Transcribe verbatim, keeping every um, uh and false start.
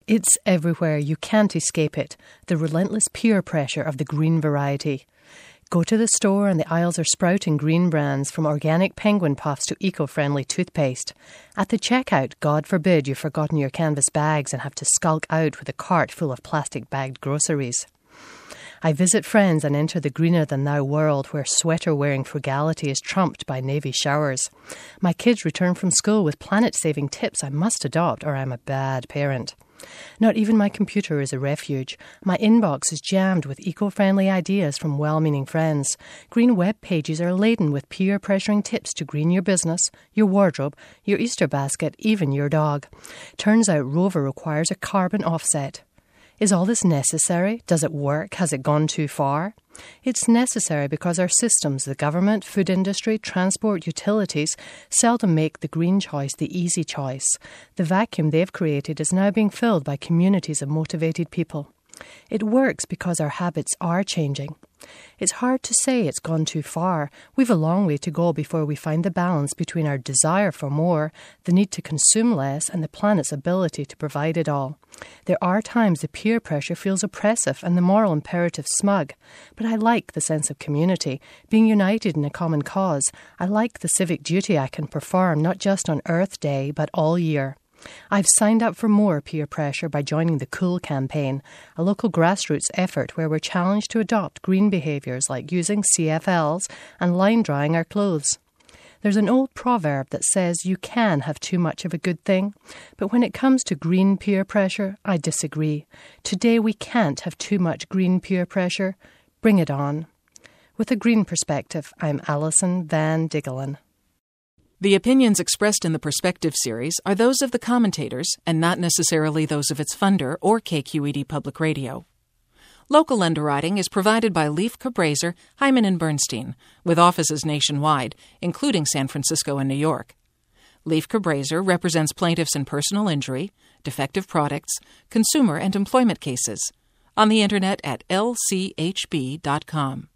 It's everywhere. You can't escape it. The relentless peer pressure of the green variety. Go to the store and the aisles are sprouting green brands, from organic penguin puffs to eco-friendly toothpaste. At the checkout, God forbid you've forgotten your canvas bags and have to skulk out with a cart full of plastic-bagged groceries. I visit friends and enter the greener-than-thou world where sweater-wearing frugality is trumped by navy showers. My kids return from school with planet-saving tips I must adopt, or I'm a bad parent. Not even my computer is a refuge. My inbox is jammed with eco-friendly ideas from well-meaning friends. Green web pages are laden with peer-pressuring tips to green your business, your wardrobe, your Easter basket, even your dog. Turns out Rover requires a carbon offset. Is all this necessary? Does it work? Has it gone too far? It's necessary because our systems, the government, food industry, transport, utilities, seldom make the green choice the easy choice. The vacuum they've created is now being filled by communities of motivated people. It works because our habits are changing. It's hard to say it's gone too far. We've a long way to go before we find the balance between our desire for more, the need to consume less, and the planet's ability to provide it all. There are times the peer pressure feels oppressive and the moral imperative smug. But I like the sense of community, being united in a common cause. I like the civic duty I can perform, not just on Earth Day, but all year. I've signed up for more peer pressure by joining the Cool campaign, a local grassroots effort where we're challenged to adopt green behaviours like using C F Ls and line drying our clothes. There's an old proverb that says you can have too much of a good thing, but when it comes to green peer pressure, I disagree. Today we can't have too much green peer pressure. Bring it on. With a green perspective, I'm Alison Van Diggelen. The opinions expressed in the Perspective series are those of the commentators and not necessarily those of its funder or K Q E D Public Radio. Local underwriting is provided by Leif Cabraser, Hyman and Bernstein, with offices nationwide, including San Francisco and New York. Leif Cabraser represents plaintiffs in personal injury, defective products, consumer and employment cases. On the Internet at L C H B dot com.